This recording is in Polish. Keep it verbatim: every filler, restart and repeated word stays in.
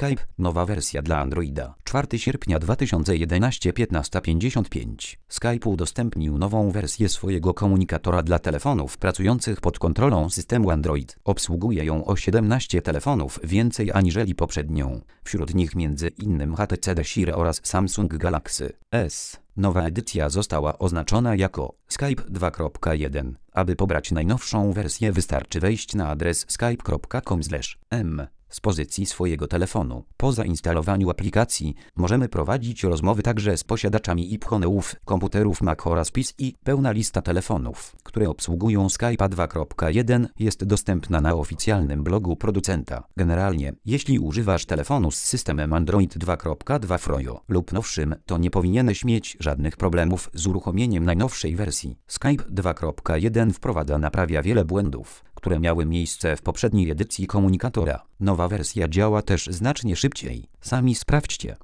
Skype, nowa wersja dla Androida. czwartego sierpnia dwa tysiące jedenastego, piętnasta pięćdziesiąt pięć. Skype udostępnił nową wersję swojego komunikatora dla telefonów pracujących pod kontrolą systemu Android. Obsługuje ją o siedemnaście telefonów więcej aniżeli poprzednią. Wśród nich między innymi H T C Desire oraz Samsung Galaxy S. Nowa edycja została oznaczona jako Skype dwa kropka jeden. Aby pobrać najnowszą wersję, wystarczy wejść na adres skype kropka com slash m z pozycji swojego telefonu. Po zainstalowaniu aplikacji możemy prowadzić rozmowy także z posiadaczami iPhone'ów, komputerów Mac oraz P C. Pełna lista telefonów, które obsługują Skype'a dwa kropka jeden jest dostępna na oficjalnym blogu producenta. Generalnie, jeśli używasz telefonu z systemem Android dwa kropka dwa Froyo lub nowszym, to nie powinieneś mieć żadnych problemów z uruchomieniem najnowszej wersji. Skype dwa kropka jeden wprowadza, naprawia wiele błędów, które miały miejsce w poprzedniej edycji komunikatora. Nowa wersja działa też znacznie szybciej. Sami sprawdźcie.